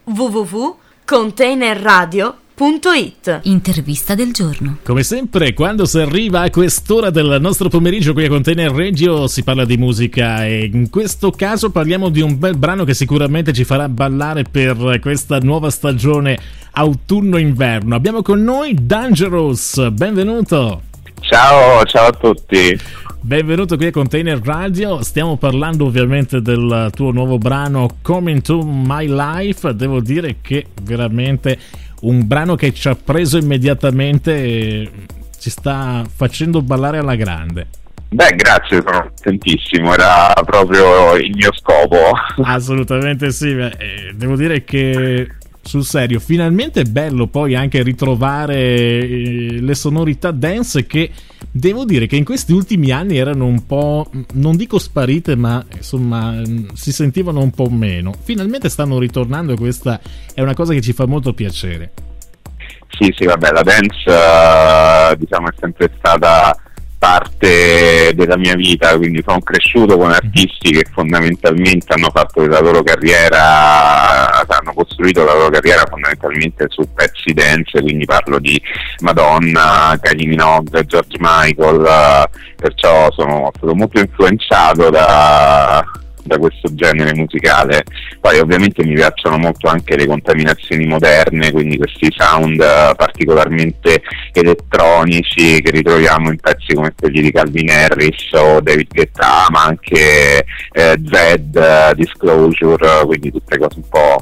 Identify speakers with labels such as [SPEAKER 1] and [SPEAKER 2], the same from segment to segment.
[SPEAKER 1] www.containerradio.it.
[SPEAKER 2] Intervista del giorno.
[SPEAKER 3] Come sempre, quando si arriva a quest'ora del nostro pomeriggio qui a Container Radio si parla di musica, e in questo caso parliamo di un bel brano che sicuramente ci farà ballare per questa nuova stagione autunno-inverno. Abbiamo con noi Dangerous, benvenuto.
[SPEAKER 4] Ciao a tutti.
[SPEAKER 3] Benvenuto qui a Container Radio. Stiamo parlando ovviamente del tuo nuovo brano Coming to My Life. Devo dire che veramente un brano che ci ha preso immediatamente e ci sta facendo ballare alla grande.
[SPEAKER 4] Beh, grazie, sono contentissimo, era proprio il mio scopo.
[SPEAKER 3] Assolutamente sì, devo dire che sul serio, finalmente è bello poi anche ritrovare le sonorità dance che devo dire che in questi ultimi anni erano un po', non dico sparite, ma insomma si sentivano un po' meno. Finalmente stanno ritornando e questa è una cosa che ci fa molto piacere.
[SPEAKER 4] Sì, vabbè, la dance diciamo è sempre stata parte della mia vita, quindi sono cresciuto con artisti che fondamentalmente hanno fatto la loro carriera, hanno costruito la loro carriera fondamentalmente su pezzi dance, quindi parlo di Madonna, Kylie Minogue, George Michael, perciò sono stato molto influenzato da questo genere musicale. Poi ovviamente mi piacciono molto anche le contaminazioni moderne, quindi questi sound particolarmente elettronici che ritroviamo in pezzi come quelli di Calvin Harris o David Guetta, ma anche Zed, Disclosure, quindi tutte cose un po'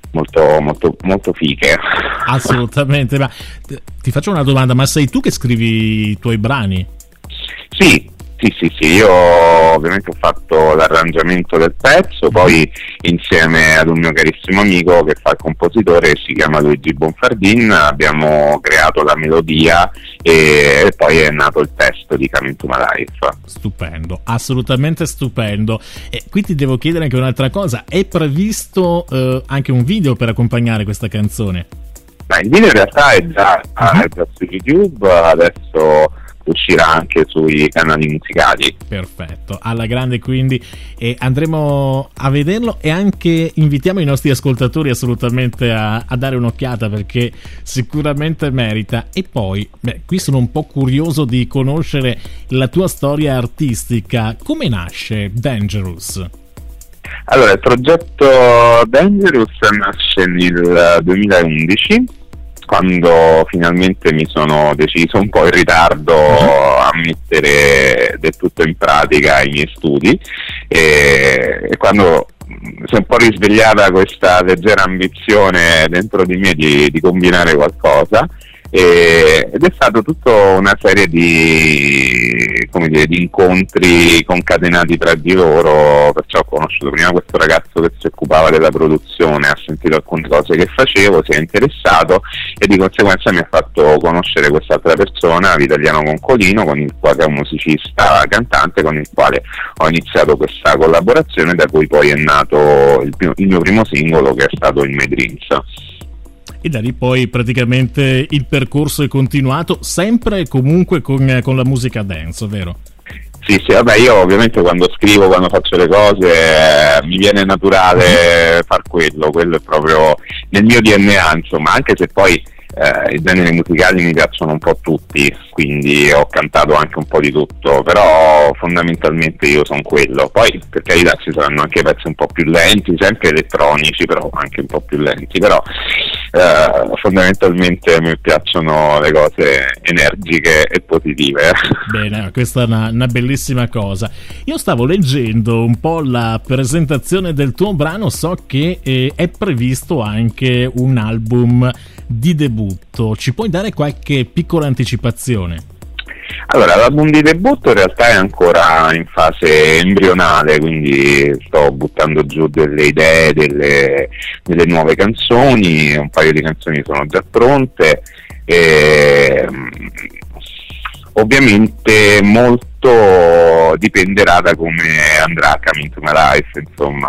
[SPEAKER 4] molto fighe.
[SPEAKER 3] Assolutamente. Ma ti faccio una domanda, ma sei tu che scrivi i tuoi brani?
[SPEAKER 4] Sì, io ovviamente ho fatto l'arrangiamento del pezzo, poi insieme ad un mio carissimo amico che fa il compositore, si chiama Luigi Bonfardin, abbiamo creato la melodia e poi è nato il testo di Coming to My Life.
[SPEAKER 3] Stupendo, assolutamente stupendo. E qui ti devo chiedere anche un'altra cosa, è previsto anche un video per accompagnare questa canzone?
[SPEAKER 4] Beh, il video in realtà è già su YouTube, adesso uscirà anche sui canali musicali.
[SPEAKER 3] Perfetto, alla grande quindi, e andremo a vederlo e anche invitiamo i nostri ascoltatori assolutamente a dare un'occhiata perché sicuramente merita. E poi, qui sono un po' curioso di conoscere la tua storia artistica. Come nasce Dangerous?
[SPEAKER 4] Allora, il progetto Dangerous nasce nel 2011, quando finalmente mi sono deciso un po' in ritardo a mettere del tutto in pratica i miei studi e quando si è un po' risvegliata questa leggera ambizione dentro di me di combinare qualcosa, ed è stato tutta una serie di incontri concatenati tra di loro, perciò ho conosciuto prima questo ragazzo che si occupava della produzione, ha sentito alcune cose che facevo, si è interessato e di conseguenza mi ha fatto conoscere quest'altra persona, Vitaliano Concolino, che è un musicista cantante con il quale ho iniziato questa collaborazione, da cui poi è nato il mio primo singolo, che è stato In My Dreams.
[SPEAKER 3] E da lì poi praticamente il percorso è continuato, sempre e comunque con la musica dance, vero?
[SPEAKER 4] Sì, vabbè, io ovviamente quando scrivo, quando faccio le cose, mi viene naturale far quello è proprio nel mio DNA, insomma, anche se poi i generi musicali mi piacciono un po' tutti, quindi ho cantato anche un po' di tutto, però fondamentalmente io sono quello. Poi per carità ci saranno anche pezzi un po' più lenti, sempre elettronici, però anche un po' più lenti, però fondamentalmente mi piacciono le cose energiche e positive.
[SPEAKER 3] Bene, questa è una bellissima cosa. Io stavo leggendo un po' la presentazione del tuo brano, so che è previsto anche un album di debutto, ci puoi dare qualche piccola anticipazione?
[SPEAKER 4] Allora, l'album di debutto in realtà è ancora in fase embrionale, quindi sto buttando giù delle idee, delle nuove canzoni, un paio di canzoni sono già pronte e ovviamente molto dipenderà da come andrà Coming to My Life, insomma.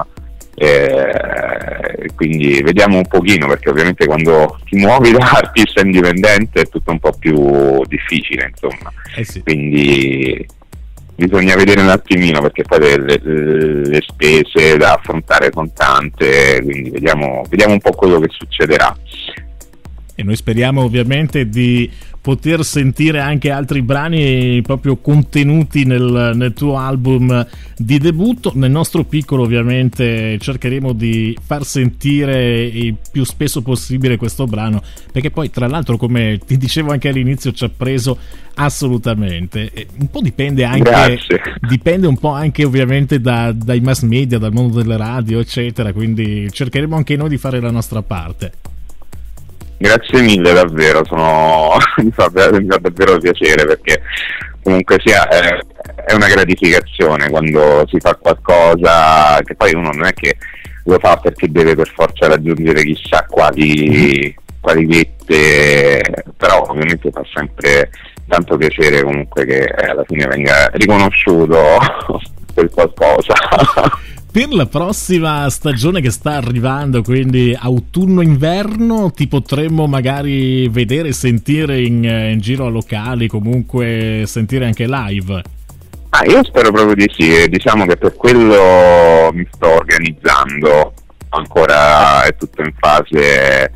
[SPEAKER 4] Quindi vediamo un pochino, perché ovviamente quando ti muovi da artista indipendente è tutto un po' più difficile, insomma.
[SPEAKER 3] Sì.
[SPEAKER 4] Quindi bisogna vedere un attimino, perché poi le spese da affrontare sono tante, quindi vediamo un po' quello che succederà.
[SPEAKER 3] E noi speriamo ovviamente di poter sentire anche altri brani proprio contenuti nel tuo album di debutto. Nel nostro piccolo ovviamente cercheremo di far sentire il più spesso possibile questo brano, perché poi tra l'altro, come ti dicevo anche all'inizio, ci ha preso assolutamente. Un po' dipende un po' anche ovviamente dai mass media, dal mondo delle radio eccetera, quindi cercheremo anche noi di fare la nostra parte.
[SPEAKER 4] Grazie mille, davvero, mi fa davvero piacere, perché comunque sia è una gratificazione quando si fa qualcosa che poi uno non è che lo fa perché deve per forza raggiungere chissà quali vette, però ovviamente fa sempre tanto piacere comunque che alla fine venga riconosciuto per qualcosa.
[SPEAKER 3] Per la prossima stagione che sta arrivando, quindi autunno-inverno, ti potremmo magari vedere e sentire in giro a locali, comunque sentire anche live?
[SPEAKER 4] Io spero proprio di sì, diciamo che per quello mi sto organizzando, ancora è tutto in fase,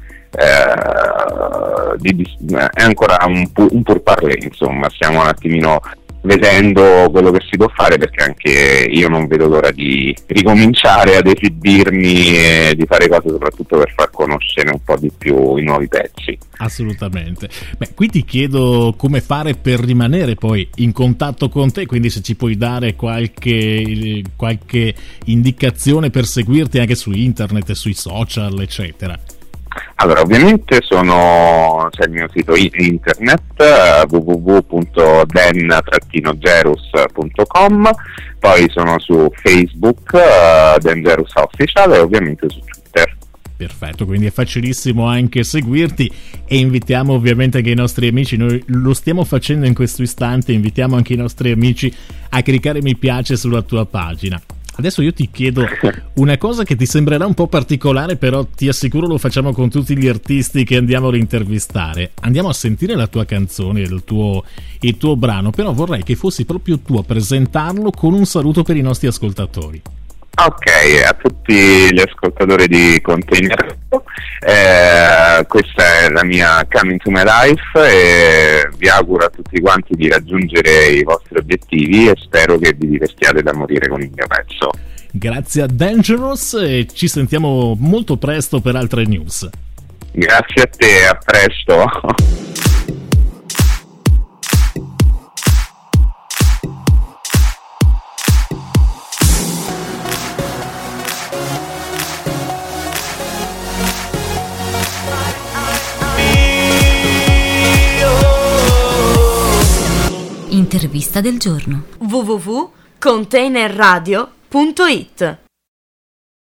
[SPEAKER 4] è ancora un pourparlers, insomma, stiamo un attimino vedendo quello che si può fare, perché anche io non vedo l'ora di ricominciare ad esibirmi e di fare cose soprattutto per far conoscere un po' di più i nuovi pezzi.
[SPEAKER 3] Assolutamente. Qui ti chiedo come fare per rimanere poi in contatto con te, quindi se ci puoi dare qualche indicazione per seguirti anche su internet e sui social eccetera.
[SPEAKER 4] Allora, ovviamente c'è il mio sito internet www.den-gerus.com, poi sono su Facebook Dangerous Official e ovviamente su Twitter.
[SPEAKER 3] Perfetto, quindi è facilissimo anche seguirti, e invitiamo ovviamente anche i nostri amici, noi lo stiamo facendo in questo istante, invitiamo anche i nostri amici a cliccare mi piace sulla tua pagina. Adesso io ti chiedo una cosa che ti sembrerà un po' particolare, però ti assicuro lo facciamo con tutti gli artisti che andiamo a intervistare. Andiamo a sentire la tua canzone, il tuo brano, però vorrei che fossi proprio tu a presentarlo con un saluto per i nostri ascoltatori.
[SPEAKER 4] Ok, a tutti gli ascoltatori di Container, questa è la mia Coming to My Life e vi auguro a tutti quanti di raggiungere i vostri obiettivi e spero che vi divertiate da morire con il mio pezzo.
[SPEAKER 3] Grazie a Dangerous e ci sentiamo molto presto per altre news.
[SPEAKER 4] Grazie a te, a presto.
[SPEAKER 1] Intervista del giorno.
[SPEAKER 2] www.containerradio.it